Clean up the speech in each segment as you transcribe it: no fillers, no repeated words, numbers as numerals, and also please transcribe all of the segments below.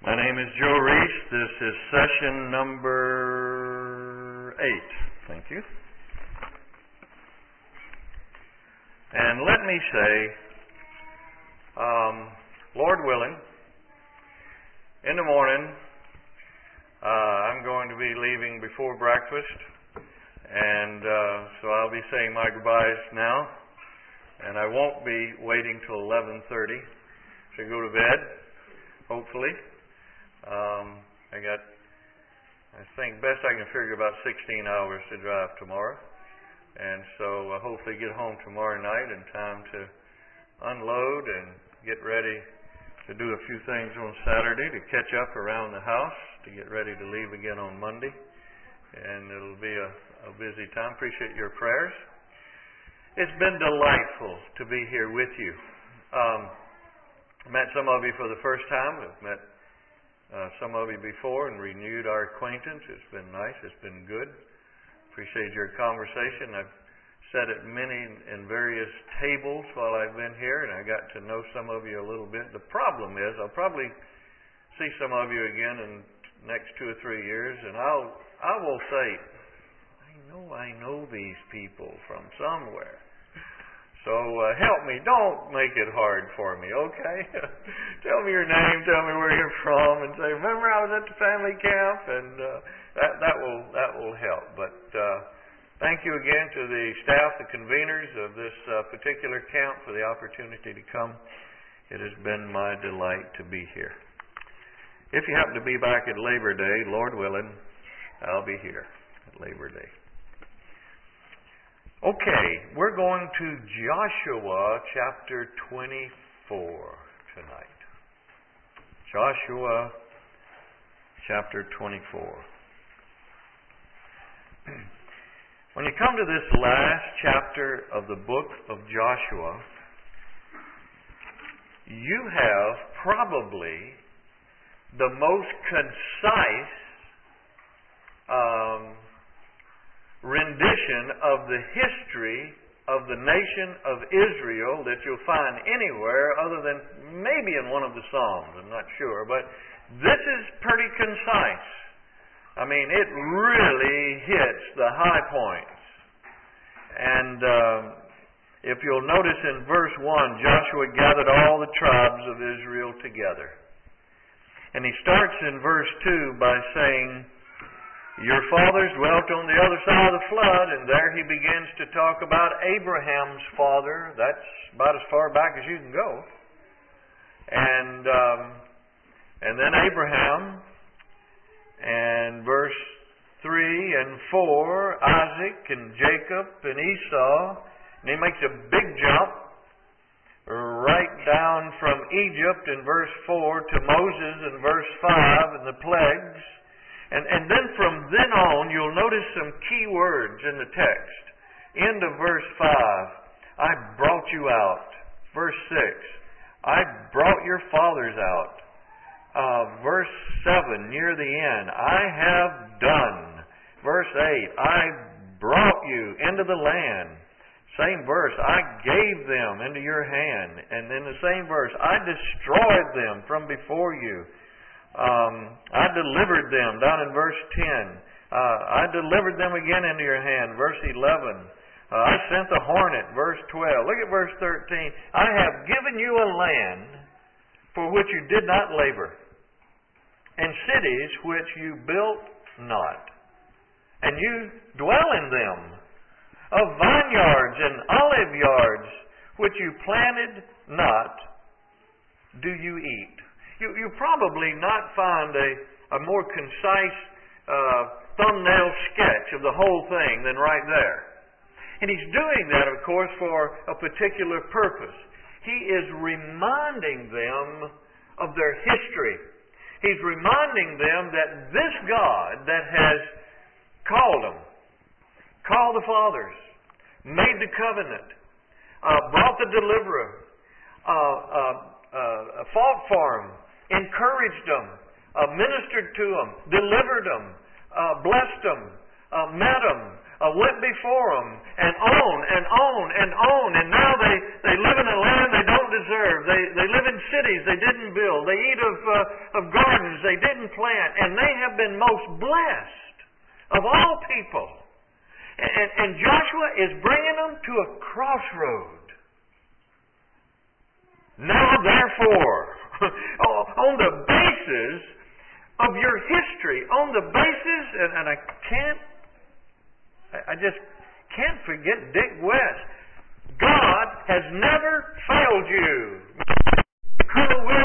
My name is Joe Reese. This is session number 8. Thank you. And let me say, Lord willing, in the morning, I'm going to be leaving before breakfast, and so I'll be saying my goodbyes now, and I won't be waiting till 11:30 to go to bed, hopefully. I think best I can figure about 16 hours to drive tomorrow. And so hopefully get home tomorrow night in time to unload and get ready to do a few things on Saturday, to catch up around the house, to get ready to leave again on Monday. And it'll be a busy time. Appreciate your prayers. It's been delightful to be here with you. Met some of you for the first time. I've met some of you before and renewed our acquaintance. It's been nice. It's been good. Appreciate your conversation. I've sat at many and various tables while I've been here, and I got to know some of you a little bit. The problem is I'll probably see some of you again in the next 2 or 3 years, and I will say, I know these people from somewhere. So help me. Don't make it hard for me, okay? Tell me your name. Tell me where you're from, and say, "Remember, I was at the family camp," and that will help. But thank you again to the staff, the conveners of this particular camp, for the opportunity to come. It has been my delight to be here. If you happen to be back at Labor Day, Lord willing, I'll be here at Labor Day. Okay, we're going to Joshua chapter 24 tonight. Joshua chapter 24. When you come to this last chapter of the book of Joshua, you have probably the most concise rendition of the history of the nation of Israel that you'll find anywhere other than maybe in one of the Psalms. I'm not sure, but this is pretty concise. I mean, it really hits the high points. And if you'll notice in verse 1, Joshua gathered all the tribes of Israel together. And he starts in verse 2 by saying, "Your fathers dwelt on the other side of the flood," and there he begins to talk about Abraham's father. That's about as far back as you can go. And then Abraham, and verse 3 and 4, Isaac and Jacob and Esau. And he makes a big jump right down from Egypt in verse 4 to Moses in verse 5 and the plagues. And then from then on, you'll notice some key words in the text. End of verse 5, "I brought you out." Verse 6, "I brought your fathers out." Verse 7, near the end, "I have done." Verse 8, "I brought you into the land." Same verse, "I gave them into your hand." And in the same verse, "I destroyed them from before you." I delivered them, down in verse 10. I delivered them again into your hand, verse 11. I sent the hornet, verse 12. Look at verse 13. "I have given you a land for which you did not labor, and cities which you built not, and you dwell in them. Of vineyards and olive yards which you planted not, do you eat." You probably not find a more concise thumbnail sketch of the whole thing than right there. And he's doing that, of course, for a particular purpose. He is reminding them of their history. He's reminding them that this God that has called them, called the fathers, made the covenant, brought the deliverer, fought for them, encouraged them, ministered to them, delivered them, blessed them, met them, went before them, and on and on and on. And now they live in a land they don't deserve. They live in cities they didn't build. They eat of gardens they didn't plant. And they have been most blessed of all people. And Joshua is bringing them to a crossroad. Now, therefore, on the basis of your history, on the basis, and I just can't forget Dick West. God has never failed you. Colonel Will.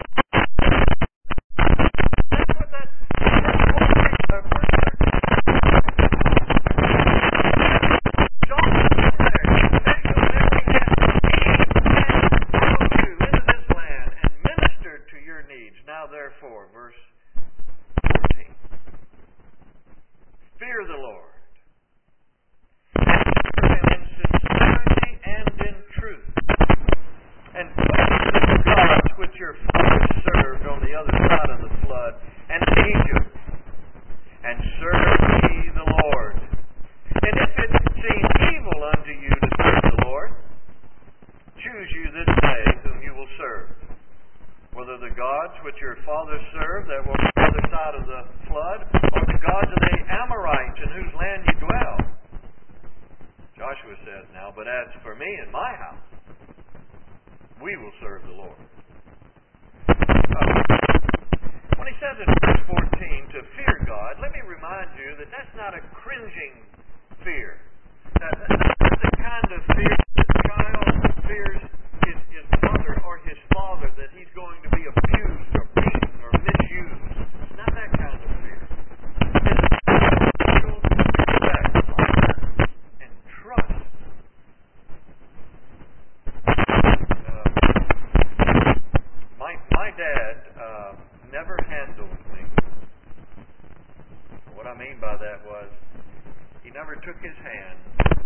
Therefore, verse 14. Fear the Lord. And serve Him in sincerity and in truth. And put the gods which your fathers served on the other side of the flood and in Egypt. And serve ye the Lord. And if it seem evil unto you to serve the Lord, choose you this day whom you will serve. Whether the gods which your fathers served that were on the other side of the flood, or the gods of the Amorites in whose land you dwell. Joshua says now, but as for me and my house, we will serve the Lord. When he says in verse 14 to fear God, let me remind you that that's not a cringing fear. That's not the kind of fear that a child fears his mother or his father, that he's going to be abused or beaten or misused. It's not that kind of fear. It's spiritual respect, honor, and trust. My dad never handled me. What I mean by that was he never took his hand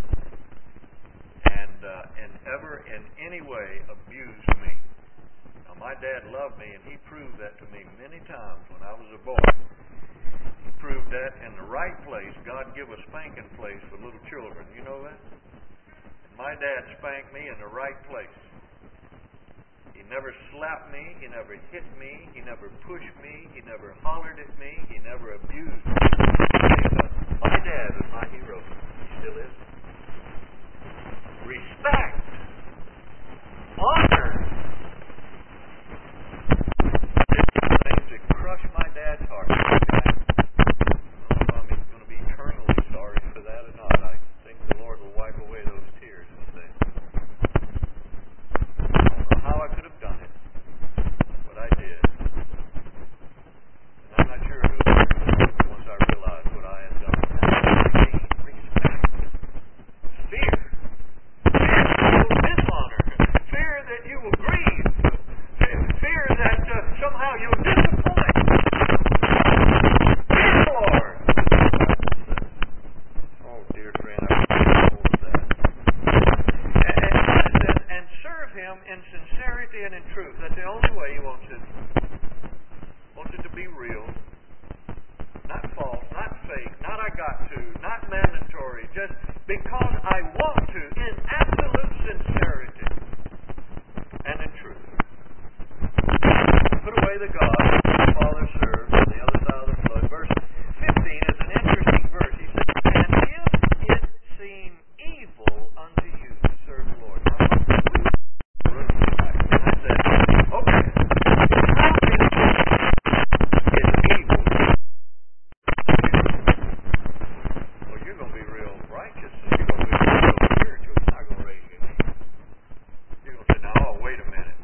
and ever in any way abused me. Now, my dad loved me, and he proved that to me many times when I was a boy. He proved that in the right place. God give a spanking place for little children. You know that? And my dad spanked me in the right place. He never slapped me. He never hit me. He never pushed me. He never hollered at me. He never abused me. My dad was my hero. He still is. Respect, honor. Things that crush my dad's heart. I don't know if I'm going to be eternally sorry for that or not. I think the Lord will wipe away those tears one day. I don't know how I could have done it, but I did. And I'm not sure who once I realized what I had done. Respect, fear. Fear that you will grieve. Fear that somehow you'll disappoint. Fear the Lord. Oh, dear friend, I wish I knew more of that. And serve Him in sincerity and in truth. That's the only way He wants it. Wants it to be real. Not false, not fake, not I got to, not mandatory. Just because I want to, in absolute sincerity and in truth. Put away the gods that your father served on the other side of the flood. Verse 15 is an interesting verse. He says, and if it seem evil unto you to serve the Lord. Now, and I said, okay, how can it be evil? Well, you're going to be real righteous. You're going to be real spiritual. You're not going to raise your hand. You're going to say, now, wait a minute.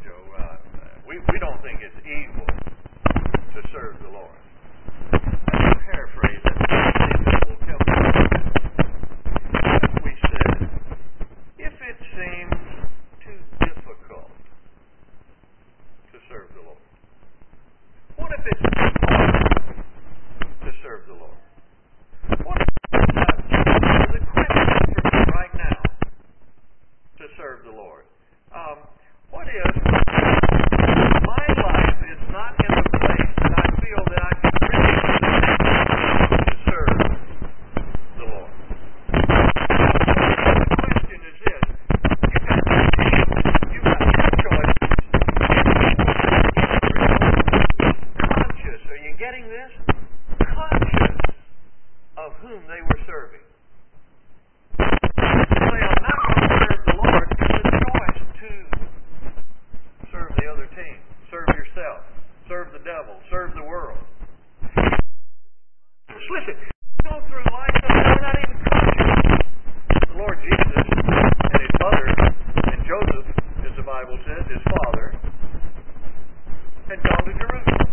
father had gone to Jerusalem.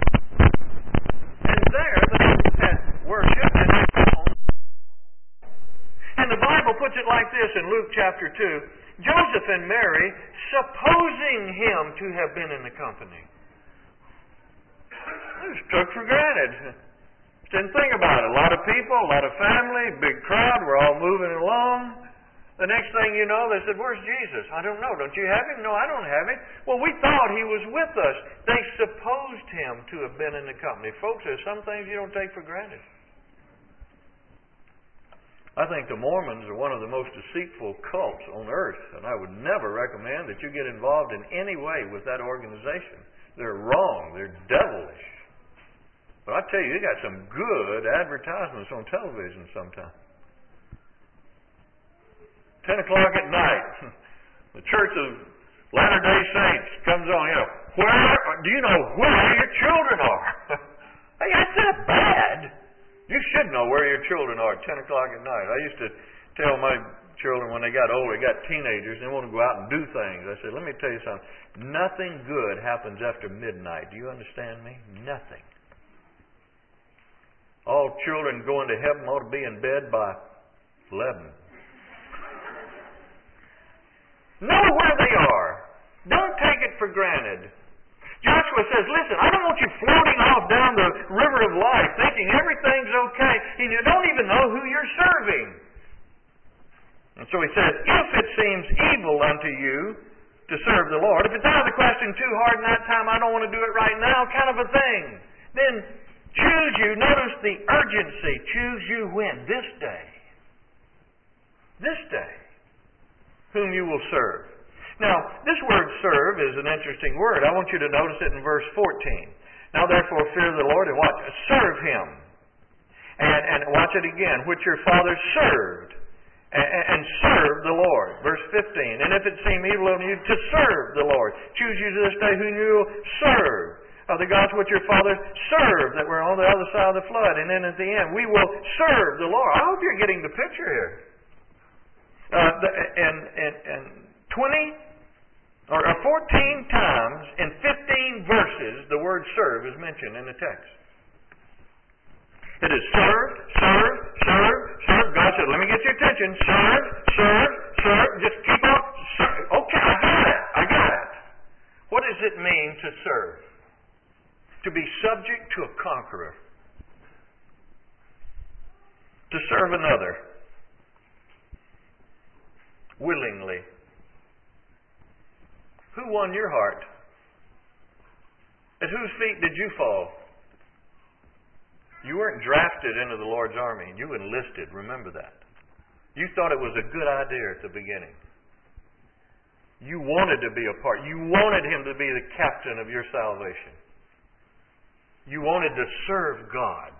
And there they had worship and had gone. And the Bible puts it like this in Luke chapter 2. Joseph and Mary, supposing him to have been in the company. It was took for granted. Didn't think about it. A lot of people, a lot of family, big crowd, we're all moving along. The next thing you know, they said, "Where's Jesus?" "I don't know." "Don't you have him?" "No, I don't have him." "Well, we thought he was with us." They supposed him to have been in the company. Folks, there's some things you don't take for granted. I think the Mormons are one of the most deceitful cults on earth, and I would never recommend that you get involved in any way with that organization. They're wrong. They're devilish. But I tell you, they got some good advertisements on television sometimes. 10 o'clock at night, the Church of Latter-day Saints comes on. Do you know where your children are? Hey, that's not bad. You should know where your children are at 10 o'clock at night. I used to tell my children when they got older, they got teenagers, they want to go out and do things. I said, let me tell you something. Nothing good happens after midnight. Do you understand me? Nothing. All children going to heaven ought to be in bed by 11. Know where they are. Don't take it for granted. Joshua says, listen, I don't want you floating off down the river of life thinking everything's okay and you don't even know who you're serving. And so he says, if it seems evil unto you to serve the Lord, if it's out of the question too hard in that time, I don't want to do it right now, kind of a thing, then choose you. Notice the urgency. Choose you when? This day. This day. Whom you will serve. Now, this word serve is an interesting word. I want you to notice it in verse 14. Now, therefore, fear the Lord and what? Serve Him. And watch it again. Which your fathers served. And serve the Lord. Verse 15. And if it seem evil unto you to serve the Lord, choose you to this day whom you will serve. The gods which your fathers served that were on the other side of the flood. And then at the end, we will serve the Lord. I hope you're getting the picture here. And 14 times in 15 verses the word serve is mentioned in the text. It is serve, serve, serve, serve. God said, let me get your attention. Serve, serve, serve. Just keep on. Serve. Okay, I got it. What does it mean to serve? To be subject to a conqueror. To serve another. Willingly. Who won your heart? At whose feet did you fall? You weren't drafted into the Lord's army. You enlisted. Remember that. You thought it was a good idea at the beginning. You wanted to be a part. You wanted Him to be the captain of your salvation. You wanted to serve God.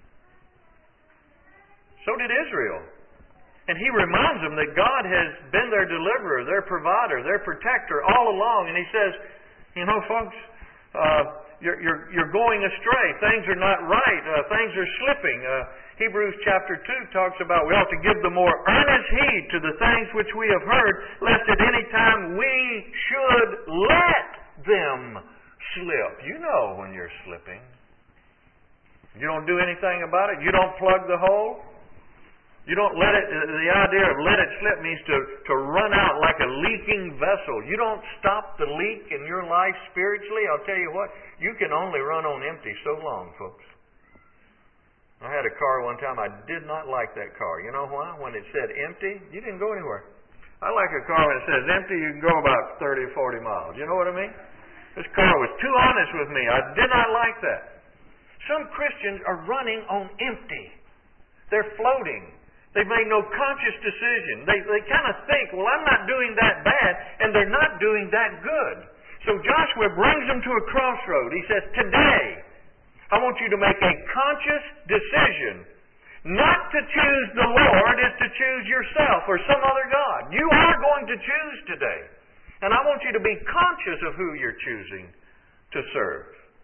So did Israel. And He reminds them that God has been their deliverer, their provider, their protector all along. And He says, you know, folks, you're going astray. Things are not right. Things are slipping. Hebrews chapter 2 talks about we ought to give the more earnest heed to the things which we have heard, lest at any time we should let them slip. You know when you're slipping. You don't do anything about it. You don't plug the hole. You don't let it, the idea of let it slip means to run out like a leaking vessel. You don't stop the leak in your life spiritually. I'll tell you what, you can only run on empty so long, folks. I had a car one time, I did not like that car. You know why? When it said empty, you didn't go anywhere. I like a car when it says empty, you can go about 30 or 40 miles. You know what I mean? This car was too honest with me. I did not like that. Some Christians are running on empty. They're floating. They've made no conscious decision. They kind of think, well, I'm not doing that bad, and they're not doing that good. So Joshua brings them to a crossroad. He says, today, I want you to make a conscious decision. Not to choose the Lord is to choose yourself or some other God. You are going to choose today. And I want you to be conscious of who you're choosing to serve.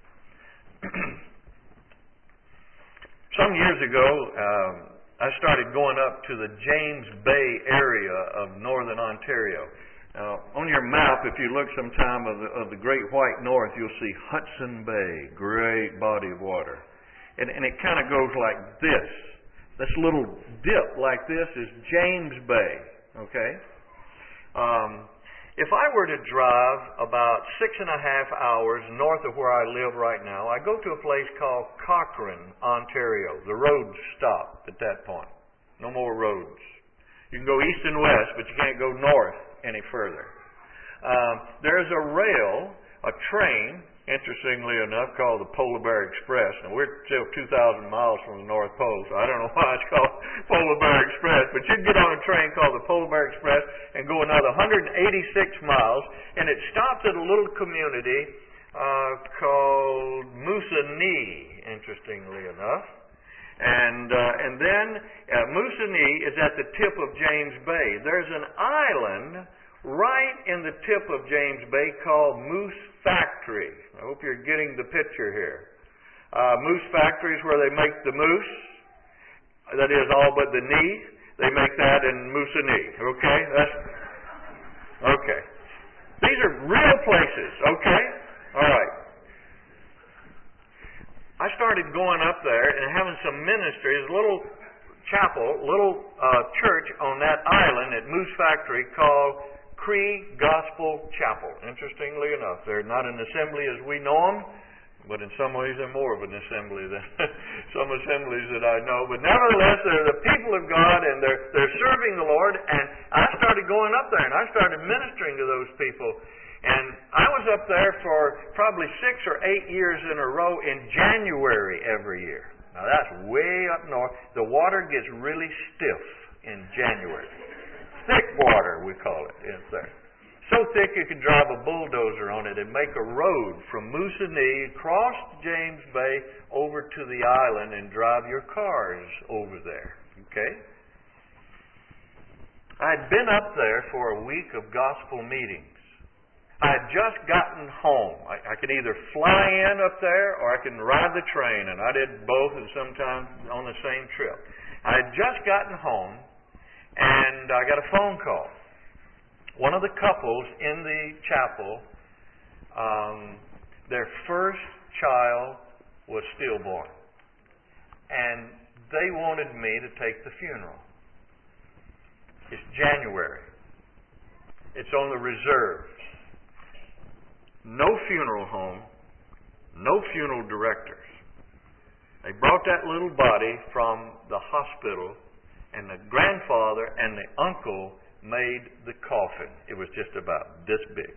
Some years ago, I started going up to the James Bay area of northern Ontario. On your map, if you look sometime of the Great White North, you'll see Hudson Bay, great body of water. And it kind of goes like this. This little dip like this is James Bay, okay? If I were to drive about 6.5 hours north of where I live right now, I go to a place called Cochrane, Ontario. The roads stop at that point. No more roads. You can go east and west, but you can't go north any further. There's a train, interestingly enough, called the Polar Bear Express. Now, we're still 2,000 miles from the North Pole, so I don't know why it's called Polar Bear Express, but you can get on a train called the Polar Bear Express and go another 186 miles, and it stops at a little community called Moosonee, interestingly enough. And then Moosonee is at the tip of James Bay. There's an island right in the tip of James Bay called Moose Factory. I hope you're getting the picture here. Moose Factory is where they make the moose. That is all but the knee. They make that in Moosonee. Okay? Okay. These are real places. Okay? All right. I started going up there and having some ministry. There's a little chapel, church on that island at Moose Factory called Cree Gospel Chapel. Interestingly enough, they're not an assembly as we know them, but in some ways they're more of an assembly than some assemblies that I know. But nevertheless, they're the people of God, and they're serving the Lord. And I started going up there, and I started ministering to those people. And I was up there for probably 6 or 8 years in a row in January every year. Now that's way up north. The water gets really stiff in January. Thick water, we call it, is there. So thick you could drive a bulldozer on it and make a road from Moosonee across James Bay over to the island and drive your cars over there. Okay? I'd been up there for a week of gospel meetings. I had just gotten home. I could either fly in up there or I can ride the train, and I did both and sometimes on the same trip. I had just gotten home, and I got a phone call. One of the couples in the chapel, their first child was stillborn, and they wanted me to take the funeral. It's January. It's on the reserve. No funeral home, no funeral directors. They brought that little body from the hospital, and the grandfather and the uncle made the coffin. It was just about this big.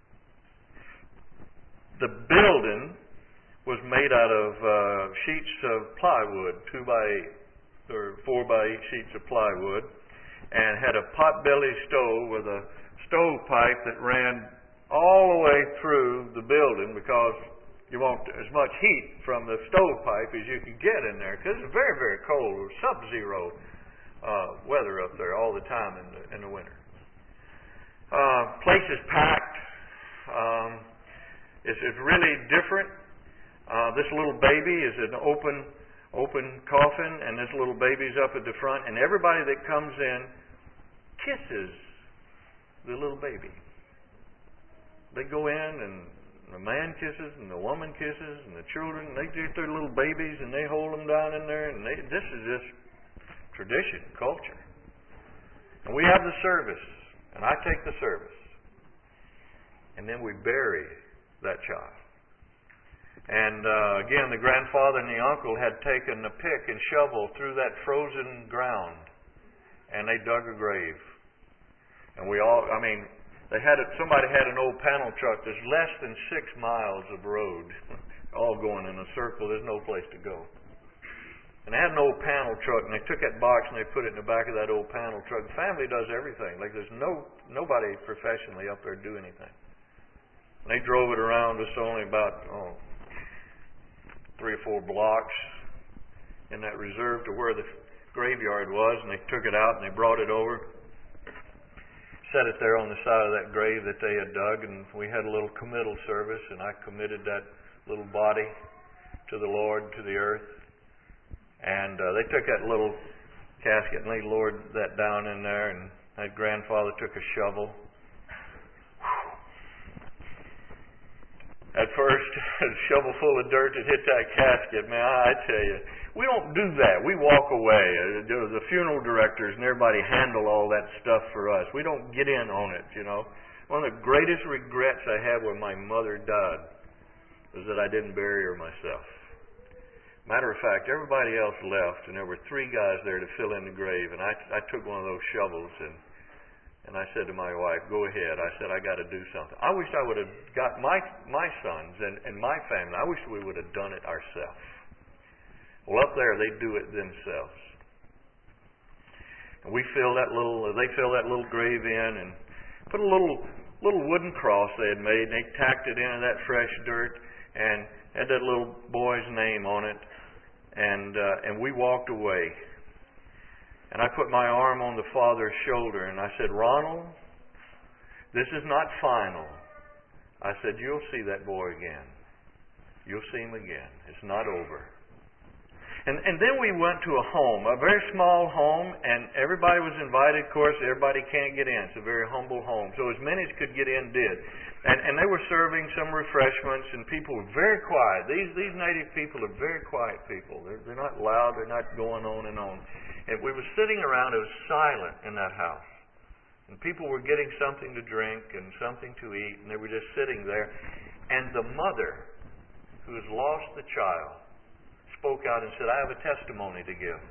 The building was made out of sheets of plywood, 2 by 8 or 4 by 8 sheets of plywood, and had a potbelly stove with a stovepipe that ran all the way through the building, because you want as much heat from the stovepipe as you can get in there, because it's very, very cold. It was sub-zero weather up there all the time in the winter. Place is packed. It's really different. This little baby is an open coffin, and this little baby's up at the front, and everybody that comes in kisses the little baby. They go in, and the man kisses, and the woman kisses, and the children, they get their little babies, and they hold them down in there, and this is just tradition, culture. And we have the service, and I take the service. And then we bury that child. And again, the grandfather and the uncle had taken the pick and shovel through that frozen ground, and they dug a grave. And somebody had an old panel truck. There's less than 6 miles of road, all going in a circle. There's no place to go. And they had an old panel truck, and they took that box and they put it in the back of that old panel truck. The family does everything. Like there's nobody professionally up there do anything. And they drove it around just only about 3 or 4 blocks in that reserve to where the graveyard was, and they took it out and they brought it over. Set it there on the side of that grave that they had dug, and we had a little committal service, and I committed that little body to the Lord, to the earth. And they took that little casket and they lowered that down in there, and that grandfather took a shovel At first, a shovel full of dirt that hit that casket, man, I tell you, we don't do that. We walk away. The funeral directors and everybody handle all that stuff for us. We don't get in on it, you know. One of the greatest regrets I had when my mother died was that I didn't bury her myself. Matter of fact, everybody else left, and there were 3 guys there to fill in the grave, and I took one of those shovels, and I said to my wife, go ahead. I said, I got to do something. I wish I would have got my sons and my family, I wish we would have done it ourselves. Well, up there, they do it themselves. And they fill that little grave in and put a little wooden cross they had made, and they tacked it into that fresh dirt and had that little boy's name on it. And we walked away. And I put my arm on the father's shoulder and I said, Ronald, this is not final. I said, you'll see that boy again. You'll see him again. It's not over. And then we went to a home, a very small home, and everybody was invited. Of course, everybody can't get in. It's a very humble home. So as many as could get in did. And they were serving some refreshments, and people were very quiet. These native people are very quiet people. They're not loud. They're not going on and on. And we were sitting around. It was silent in that house. And people were getting something to drink and something to eat, and they were just sitting there. And the mother, who has lost the child, spoke out and said, I have a testimony to give.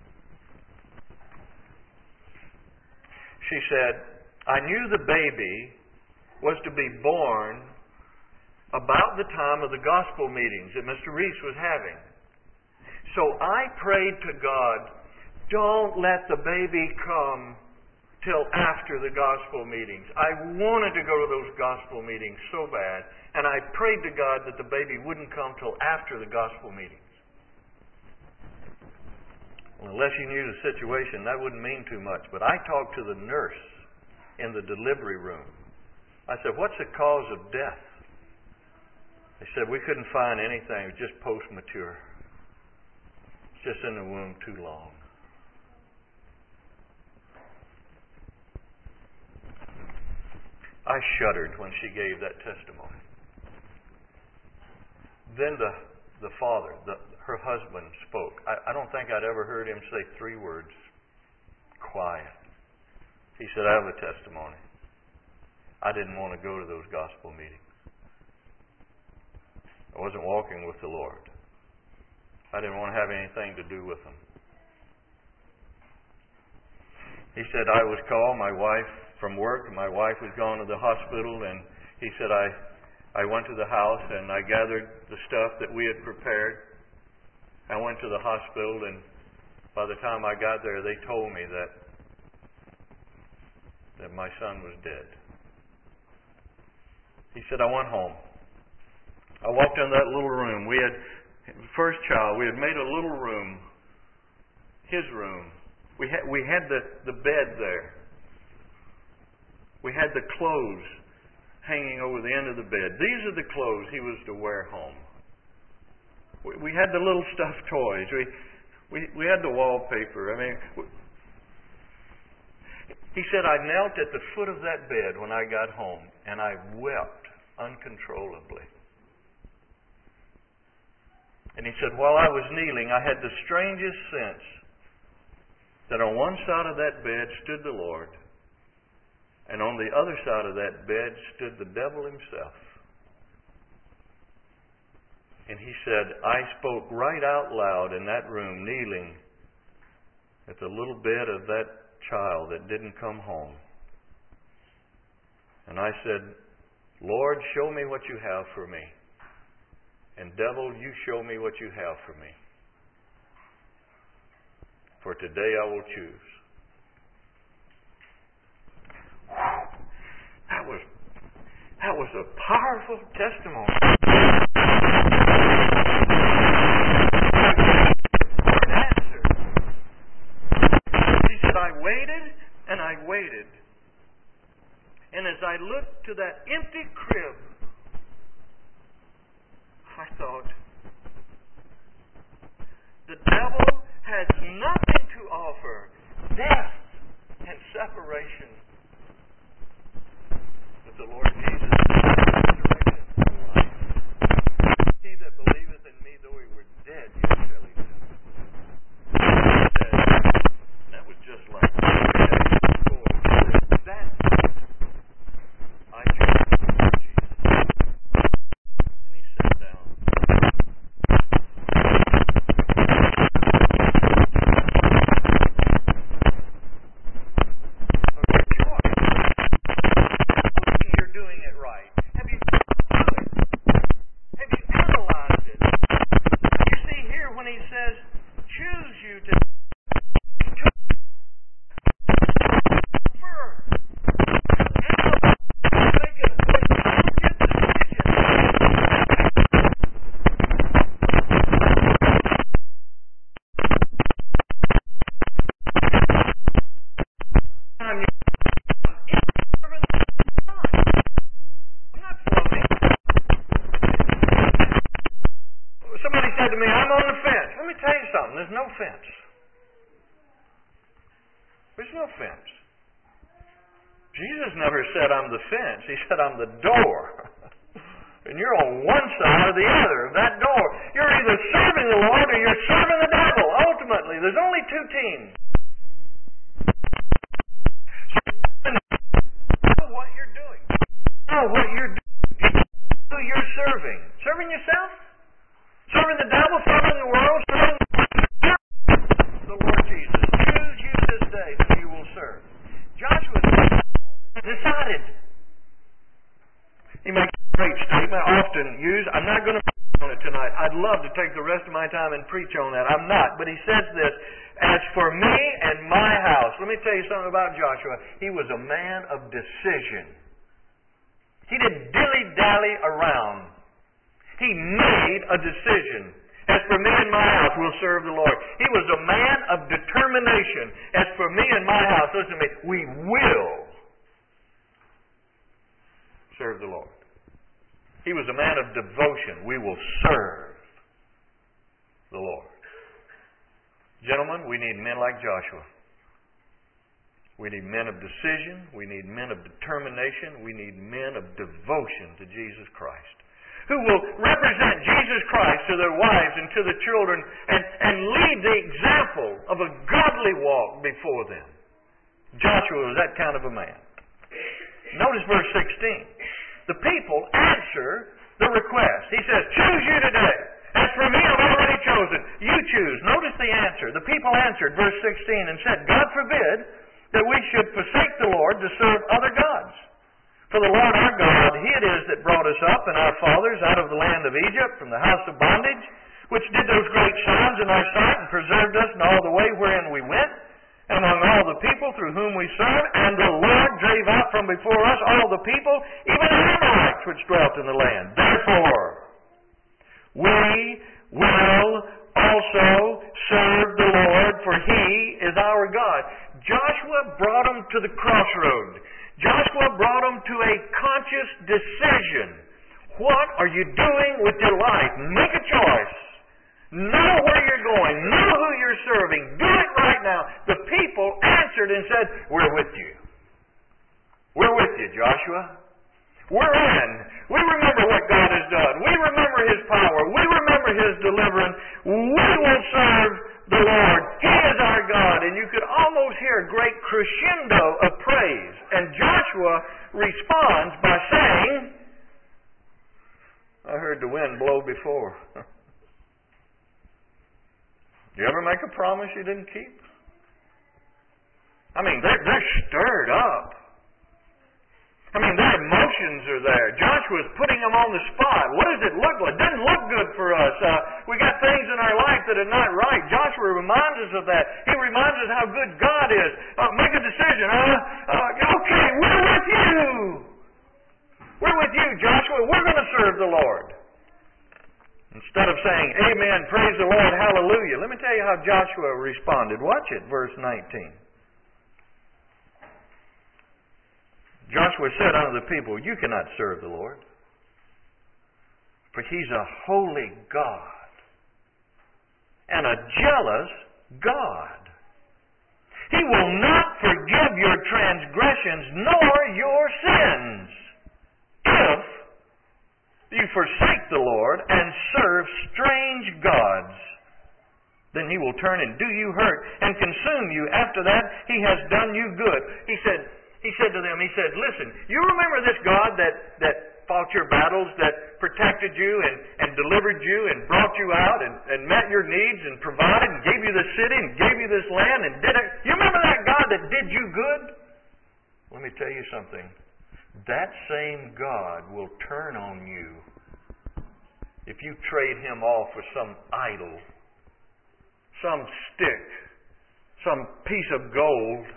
She said, I knew the baby was to be born about the time of the gospel meetings that Mr. Reese was having. So I prayed to God, don't let the baby come till after the gospel meetings. I wanted to go to those gospel meetings so bad, and I prayed to God that the baby wouldn't come till after the gospel meetings. Well, unless you knew the situation, that wouldn't mean too much. But I talked to the nurse in the delivery room. I said, what's the cause of death? They said, we couldn't find anything. It was just post-mature. It's just in the womb too long. I shuddered when she gave that testimony. Then the father, her husband, spoke. I don't think I'd ever heard him say 3 words. Quiet. He said, I have a testimony. I didn't want to go to those gospel meetings. I wasn't walking with the Lord. I didn't want to have anything to do with them. He said, I was called, my wife, from work, and my wife was gone to the hospital, and he said, I went to the house and I gathered the stuff that we had prepared. I went to the hospital, and by the time I got there, they told me that my son was dead. He said, I went home. I walked in that little room. We had, first child, we had made a little room, his room. We had the bed there. We had the clothes hanging over the end of the bed. These are the clothes he was to wear home. We had the little stuffed toys. We had the wallpaper. I mean, he said, I knelt at the foot of that bed when I got home, and I wept uncontrollably. And he said, while I was kneeling, I had the strangest sense that on one side of that bed stood the Lord, and on the other side of that bed stood the devil himself. And he said, I spoke right out loud in that room, kneeling at the little bed of that child that didn't come home. And I said, Lord, show me what you have for me. And devil, you show me what you have for me. For today I will choose. That was a powerful testimony. He said, I waited and I waited. And as I looked to that empty crib, I thought, the devil has nothing to offer. Death and separation. But the Lord Jesus is the resurrection and life. fence. There's no fence. Jesus never said, I'm the fence. He said, I'm the door. And you're on one side or the other of that door. You're either serving the Lord or you're serving the devil. Ultimately, there's only two teams. So you have to know what you're doing. Know what you're doing. You know who you're serving. Serving yourself? Serving the devil? Serving the world? Serving the Lord Jesus. Choose you this day who you will serve. Joshua decided. He makes a great statement, often used. I'm not going to preach on it tonight. I'd love to take the rest of my time and preach on that. I'm not. But he says this, as for me and my house. Let me tell you something about Joshua. He was a man of decision. He didn't dilly-dally around. He made a decision. As for me and my house, we'll serve the Lord. He was a man of determination. As for me and my house, listen to me, we will serve the Lord. He was a man of devotion. We will serve the Lord. Gentlemen, we need men like Joshua. We need men of decision. We need men of determination. We need men of devotion to Jesus Christ, who will represent Jesus Christ to their wives and to the children and lead the example of a godly walk before them. Joshua was that kind of a man. Notice verse 16. The people answer the request. He says, choose you today. As for me, I've already chosen. You choose. Notice the answer. The people answered, verse 16, and said, God forbid that we should forsake the Lord to serve other gods. For the Lord our God, He it is that brought us up and our fathers out of the land of Egypt from the house of bondage, which did those great signs in our sight and preserved us in all the way wherein we went, and among all the people through whom we served. And the Lord drave out from before us all the people, even the Amorites which dwelt in the land. Therefore, we will also serve the Lord, for He is our God. Joshua brought them to the crossroad. Joshua brought them to a conscious decision. What are you doing with your life? Make a choice. Know where you're going. Know who you're serving. Do it right now. The people answered and said, we're with you. We're with you, Joshua. We're in. We remember what God has done. We remember His power. We remember His deliverance. We will serve the Lord. He is our God. And you could almost hear a great crescendo of praise. And Joshua responds by saying, I heard the wind blow before. You ever make a promise you didn't keep? I mean, they're stirred up. I mean, their emotions are there. Joshua's putting them on the spot. What does it look like? It doesn't look good for us. We got things in our life that are not right. Joshua reminds us of that. He reminds us how good God is. Make a decision. Okay, we're with you. We're with you, Joshua. We're going to serve the Lord. Instead of saying, amen, praise the Lord, hallelujah. Let me tell you how Joshua responded. Watch it, verse 19. Joshua said unto the people, you cannot serve the Lord, for He's a holy God and a jealous God. He will not forgive your transgressions nor your sins if you forsake the Lord and serve strange gods. Then He will turn and do you hurt and consume you. After that, He has done you good. He said to them, listen, you remember this God that fought your battles, that protected you and delivered you and brought you out and met your needs and provided and gave you this city and gave you this land and did it. You remember that God that did you good? Let me tell you something. That same God will turn on you if you trade Him off for some idol, some stick, some piece of gold,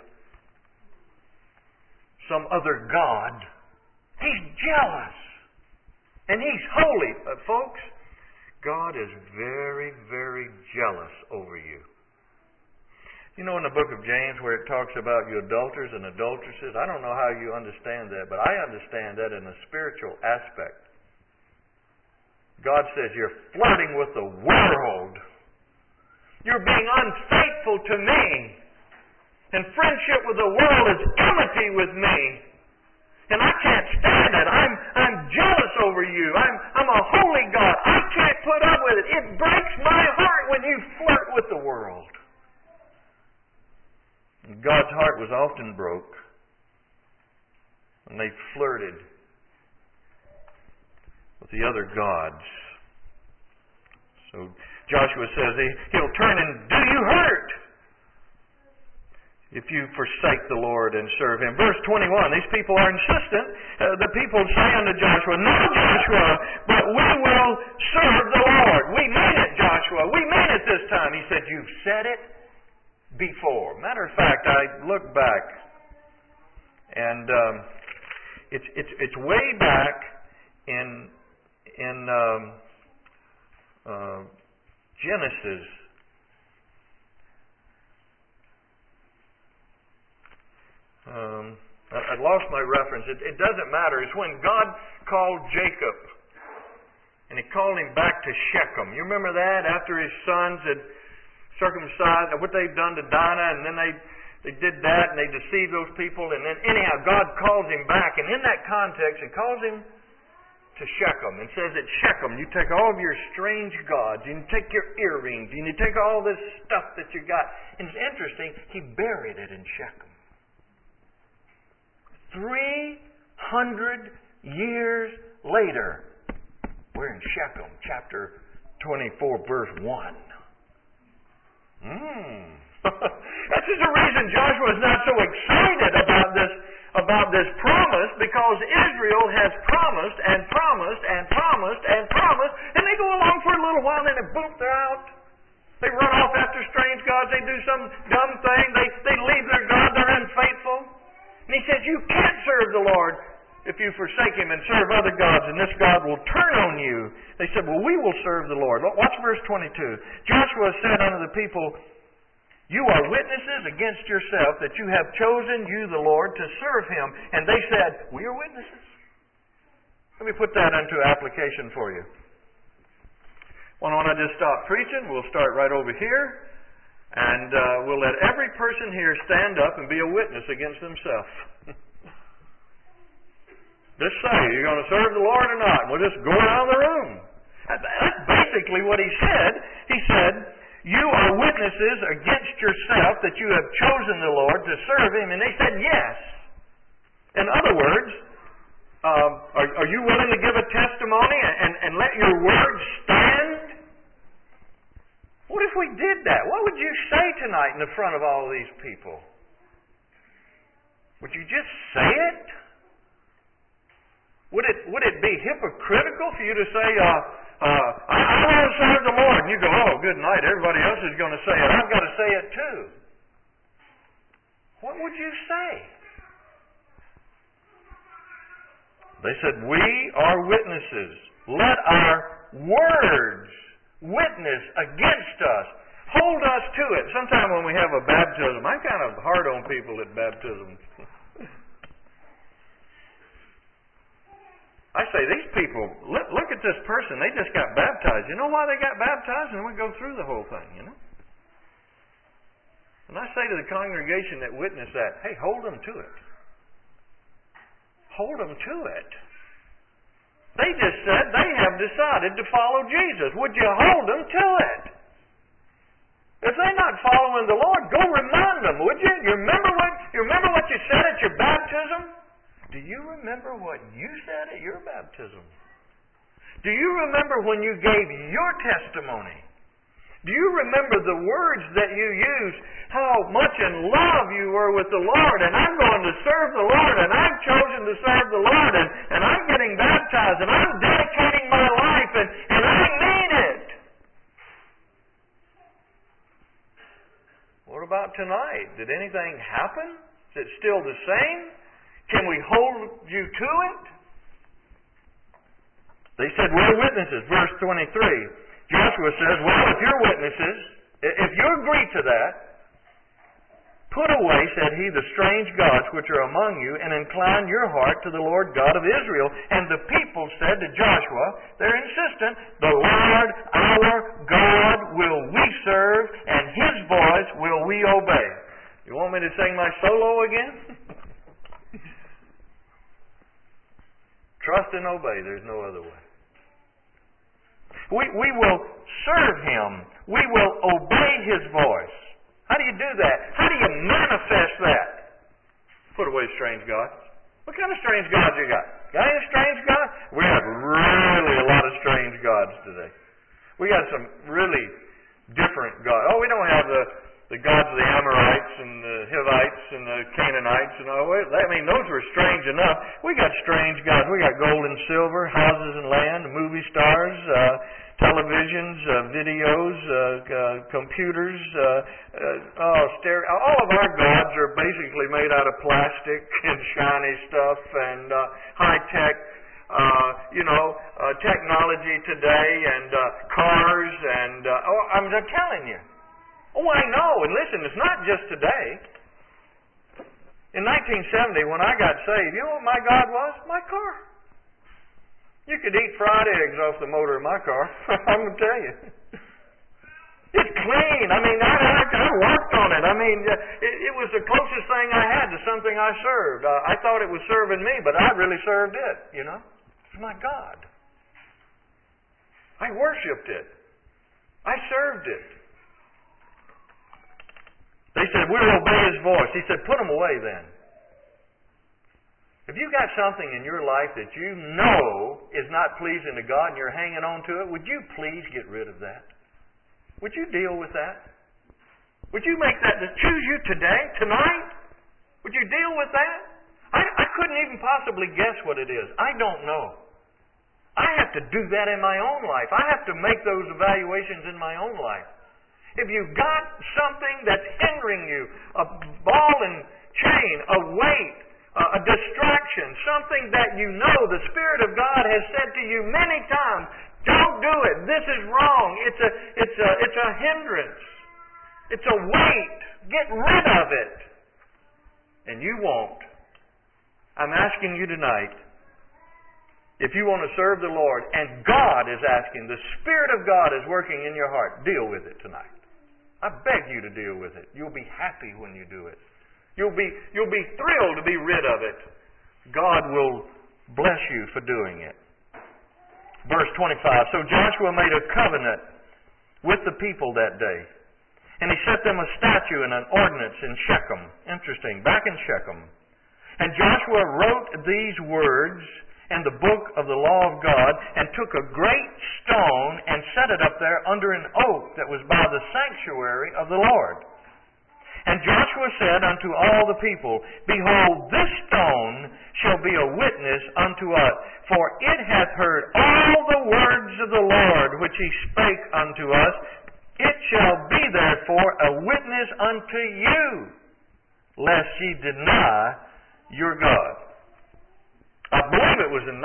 some other God. He's jealous. And He's holy. But folks, God is very, very jealous over you. You know in the book of James where it talks about you adulterers and adulteresses, I don't know how you understand that, but I understand that in a spiritual aspect. God says you're flirting with the world. You're being unfaithful to me. And friendship with the world is enmity with me. And I can't stand it. I'm jealous over you. I'm a holy God. I can't put up with it. It breaks my heart when you flirt with the world. And God's heart was often broke when they flirted with the other gods. So Joshua says He'll turn and do you hurt if you forsake the Lord and serve Him. Verse 21, these people are insistent. The people say unto Joshua, no, Joshua, but we will serve the Lord. We mean it, Joshua. We mean it this time. He said, you've said it before. Matter of fact, I look back, and it's way back in Genesis. I lost my reference. It doesn't matter. It's when God called Jacob, and He called him back to Shechem. You remember that? After his sons had circumcised, what they'd done to Dinah, and then they did that, and they deceived those people, and then anyhow, God calls him back, and in that context, He calls him to Shechem, and says at Shechem, you take all of your strange gods, and you take your earrings, and you take all this stuff that you got. And it's interesting, He buried it in Shechem. 300 years later, we're in Shechem, chapter 24, verse 1. This is the reason Joshua is not so excited about this promise, because Israel has promised and promised and promised and promised, and they go along for a little while, and then boom, they're out. They run off after strange gods. They do some dumb thing. They leave their God. They're unfaithful. And He says, you can't serve the Lord if you forsake Him and serve other gods, and this God will turn on you. They said, well, we will serve the Lord. Watch verse 22. Joshua said unto the people, you are witnesses against yourself that you have chosen you, the Lord, to serve Him. And they said, we are witnesses. Let me put that into application for you. Well, when I just stop preaching, we'll start right over here. And we'll let every person here stand up and be a witness against themselves. Just say, you're going to serve the Lord or not? And we'll just go around the room. That's basically what he said. He said, you are witnesses against yourself that you have chosen the Lord to serve Him. And they said, yes. In other words, are you willing to give a testimony and let your words stand? What if we did that? What would you say tonight in the front of all these people? Would you just say it? Would it be hypocritical for you to say, I want to serve the Lord, and you go, oh, good night, everybody else is going to say it. I've got to say it too. What would you say? They said, we are witnesses. Let our words witness against us. Hold us to it. Sometime when we have a baptism, I'm kind of hard on people at baptism. I say, these people, look at this person. They just got baptized. You know why they got baptized? And we go through the whole thing, you know. And I say to the congregation that witnessed that, hey, hold them to it. Hold them to it. They just said they have decided to follow Jesus. Would you hold them to it? If they're not following the Lord, go remind them, would you? You remember what you said at your baptism? Do you remember what you said at your baptism? Do you remember when you gave your testimony? Do you remember the words that you used? How much in love you were with the Lord, and I'm going to serve the Lord, and I've chosen to serve the Lord, and I'm getting baptized, and I'm dedicating my life, and I mean it. What about tonight? Did anything happen? Is it still the same? Can we hold you to it? They said, we're witnesses. Verse 23. Joshua says, well, if you're witnesses, if you agree to that, Put away, said he, the strange gods which are among you, and incline your heart to the Lord God of Israel. And the people said to Joshua, they're insistent, the Lord our God will we serve, and His voice will we obey. You want me to sing my solo again? Trust and obey. There's no other way. We will serve Him. We will obey His voice. How do you do that? How do you manifest that? Put away strange gods. What kind of strange gods you got? Got any strange gods? We have really a lot of strange gods today. We got some really different gods. Oh, we don't have the gods of the Amorites and the Hivites and the Canaanites and all. I mean, those were strange enough. We got strange gods. We got gold and silver, houses and land, movie stars, televisions, videos, computers, all of our gods are basically made out of plastic and shiny stuff and high-tech, technology today and cars and, I'm telling you. Oh, I know. And listen, it's not just today. In 1970, when I got saved, you know what my God was? My car. You could eat fried eggs off the motor of my car. I'm going to tell you. It's clean. I mean, I worked on it. I mean, it was the closest thing I had to something I served. I thought it was serving me, but I really served it, you know. It's my God. I worshipped it. I served it. They said, we'll obey His voice. He said, put them away then. If you got something in your life that you know is not pleasing to God and you're hanging on to it, would you please get rid of that? Would you deal with that? Would you make that to choose you today, tonight? Would you deal with that? I couldn't even possibly guess what it is. I don't know. I have to do that in my own life. I have to make those evaluations in my own life. If you've got something that's hindering you, a ball and chain, a weight, a distraction, something that you know the Spirit of God has said to you many times, don't do it. This is wrong. It's a hindrance. It's a weight. Get rid of it. And you won't. I'm asking you tonight, if you want to serve the Lord, and God is asking, the Spirit of God is working in your heart, deal with it tonight. I beg you to deal with it. You'll be happy when you do it. You'll be thrilled to be rid of it. God will bless you for doing it. Verse 25, so Joshua made a covenant with the people that day. And he set them a statute and an ordinance in Shechem. Interesting, back in Shechem. And Joshua wrote these words in the book of the law of God, and took a great stone and set it up there under an oak that was by the sanctuary of the Lord. And Joshua said unto all the people, behold, this stone shall be a witness unto us, for it hath heard all the words of the Lord which He spake unto us. It shall be therefore a witness unto you, lest ye deny your God. I believe it was in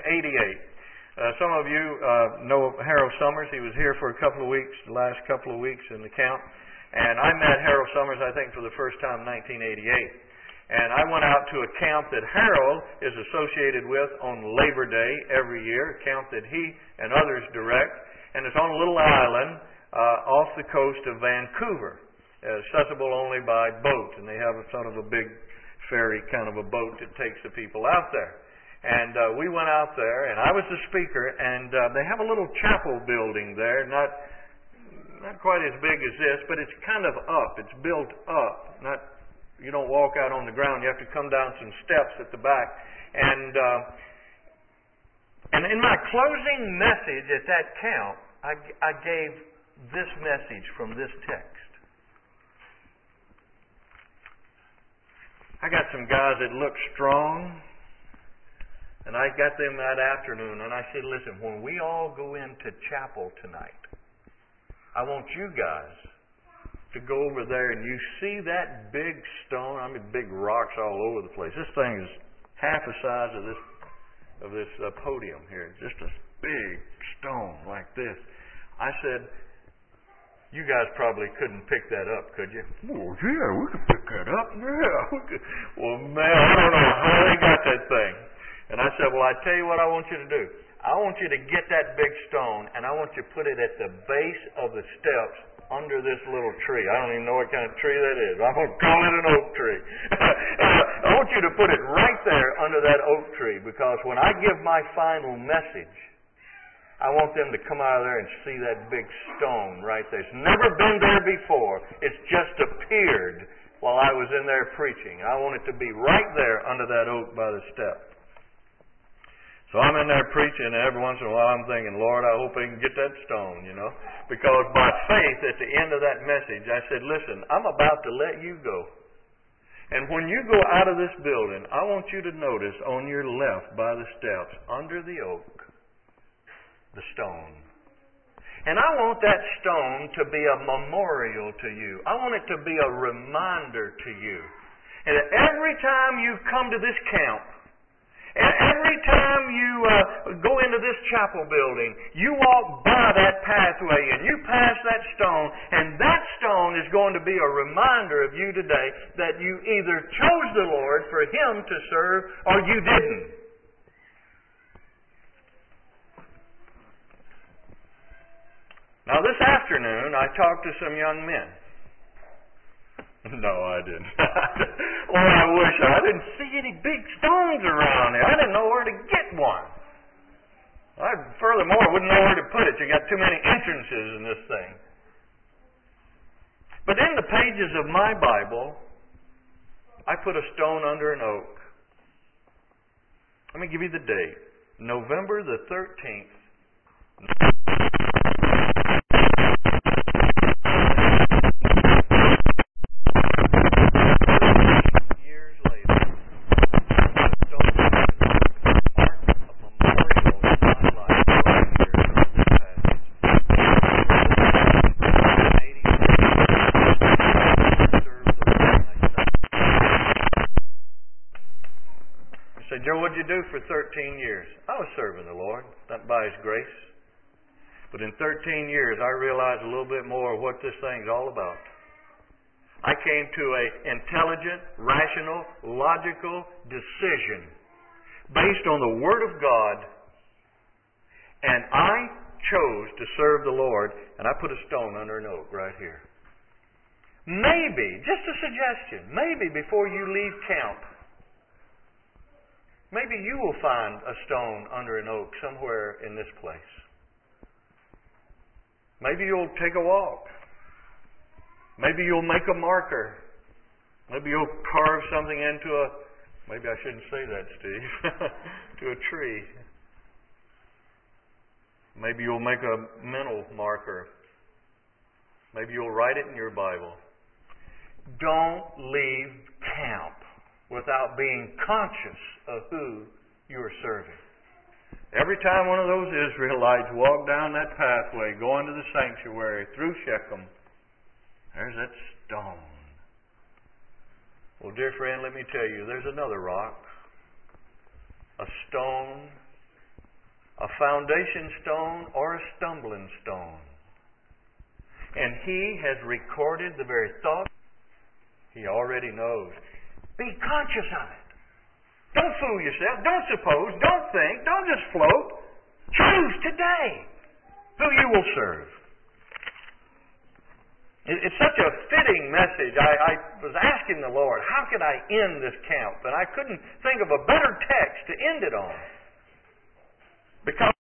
1988. Some of you know Harold Summers. He was here for a couple of weeks, the last couple of weeks in the camp. And I met Harold Summers, I think, for the first time in 1988. And I went out to a camp that Harold is associated with on Labor Day every year, a camp that he and others direct. And it's on a little island off the coast of Vancouver, accessible only by boat. And they have a sort of a big ferry kind of a boat that takes the people out there. And we went out there, and I was the speaker, and they have a little chapel building there, not quite as big as this, but it's kind of up. It's built up. You don't walk out on the ground. You have to come down some steps at the back. And in my closing message at that camp, I gave this message from this text. I got some guys that look strong. And I got them that afternoon, and I said, listen, when we all go into chapel tonight, I want you guys to go over there and you see that big stone, I mean big rocks all over the place. This thing is half the size of this podium here. Just a big stone like this. I said, You guys probably couldn't pick that up, could you? Oh, yeah, we could pick that up. Yeah, we could. Well, man, I don't know how they got that thing. And I said, well, I tell you what I want you to do. I want you to get that big stone, and I want you to put it at the base of the steps under this little tree. I don't even know what kind of tree that is. I'm going to call it an oak tree. I want you to put it right there under that oak tree, because when I give my final message, I want them to come out of there and see that big stone right there. It's never been there before. It's just appeared while I was in there preaching. I want it to be right there under that oak by the step. So I'm in there preaching, and every once in a while I'm thinking, Lord, I hope I can get that stone, Because by faith, at the end of that message, I said, listen, I'm about to let you go. And when you go out of this building, I want you to notice on your left by the steps, under the oak, the stone. And I want that stone to be a memorial to you. I want it to be a reminder to you. And every time you come to this camp, and every time you go into this chapel building, you walk by that pathway and you pass that stone, and that stone is going to be a reminder of you today that you either chose the Lord for Him to serve or you didn't. Now this afternoon, I talked to some young men. No, I didn't. Oh, I wish I didn't see any big stones around here. I didn't know where to get one. Furthermore, I wouldn't know where to put it. You got too many entrances in this thing. But in the pages of my Bible, I put a stone under an oak. Let me give you the date. November the 13th. Joe, what'd you do for 13 years? I was serving the Lord, not by His grace. But in 13 years, I realized a little bit more of what this thing's all about. I came to an intelligent, rational, logical decision based on the Word of God, and I chose to serve the Lord, and I put a stone under an oak right here. Maybe, just a suggestion, maybe before you leave camp, maybe you will find a stone under an oak somewhere in this place. Maybe you'll take a walk. Maybe you'll make a marker. Maybe you'll carve something into maybe I shouldn't say that, Steve, to a tree. Maybe you'll make a mental marker. Maybe you'll write it in your Bible. Don't leave camp without being conscious of who you're serving. Every time one of those Israelites walked down that pathway, going to the sanctuary through Shechem, there's that stone. Well, dear friend, let me tell you, there's another rock, a stone, a foundation stone or a stumbling stone. And He has recorded the very thought He already knows. Be conscious of it. Don't fool yourself. Don't suppose. Don't think. Don't just float. Choose today who you will serve. It's such a fitting message. I was asking the Lord, how could I end this camp? And I couldn't think of a better text to end it on. Because